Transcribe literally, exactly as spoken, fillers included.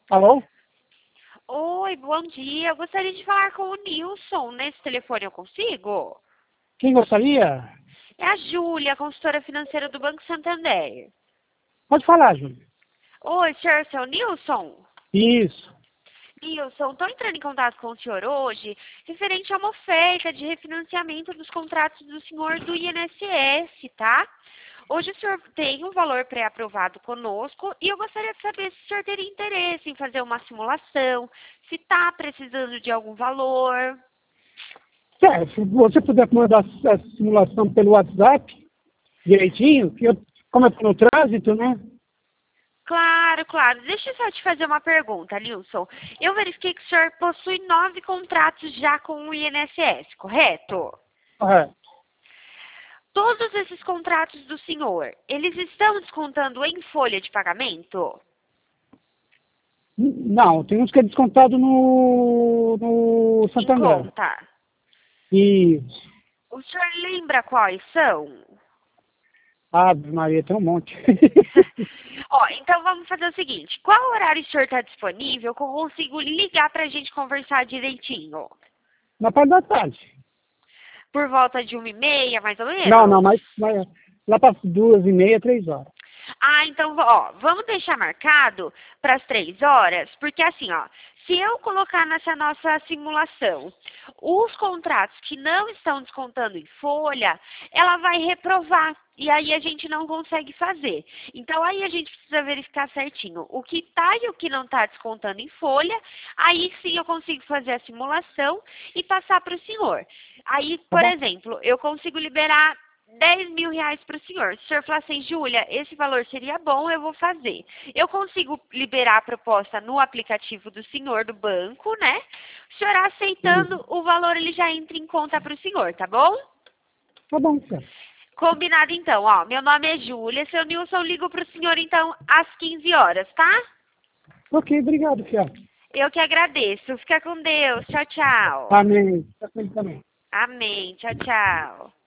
Alô? Oi, bom dia. Eu gostaria de falar com o Nilson. Nesse telefone eu consigo? Quem gostaria? É a Júlia, consultora financeira do Banco Santander. Pode falar, Júlia. Oi, senhor, seu Nilson? Isso. Nilson, estou entrando em contato com o senhor hoje, referente a uma oferta de refinanciamento dos contratos do senhor do I N S S, tá? Hoje o senhor tem um valor pré-aprovado conosco e eu gostaria de saber se o senhor teria interesse em fazer uma simulação, se está precisando de algum valor. É, se você puder mandar a simulação pelo WhatsApp, direitinho, que eu, como eu estou no trânsito, né? Claro, claro. Deixa eu só te fazer uma pergunta, Nilson. Eu verifiquei que o senhor possui nove contratos já com o I N S S, correto? É. Todos esses contratos do senhor, eles estão descontando em folha de pagamento? Não, tem uns que é descontado no, no Em Santander. conta. Isso. O senhor lembra quais são? Ave Maria, tem um monte. Ó, então vamos fazer o seguinte. Qual horário o senhor está disponível que eu consigo ligar para a gente conversar direitinho? Na parte da tarde. Por volta de uma e meia, mais ou Não, não, menos? mas, mas lá para duas e meia, três horas. Ah, então, ó, vamos deixar marcado para as três horas, porque assim, ó, se eu colocar nessa nossa simulação os contratos que não estão descontando em folha, ela vai reprovar. E aí a gente não consegue fazer. Então aí a gente precisa verificar certinho o que está e o que não está descontando em folha. Aí sim eu consigo fazer a simulação e passar para o senhor. Aí, Tá por bom? exemplo, eu consigo liberar dez mil reais para o senhor. Se o senhor falar assim, Júlia, esse valor seria bom, eu vou fazer. Eu consigo liberar a proposta no aplicativo do senhor do banco, né? O senhor aceitando, o valor ele já entra em conta para o senhor, tá bom? Tá bom, cara. Combinado então, ó. Meu nome é Júlia, seu Nilson, ligo para o senhor então às quinze horas, tá? Ok, obrigado, Fiat. Eu que agradeço. Fica com Deus. Tchau, tchau. Amém. Tá bem também. Amém. Tchau, tchau.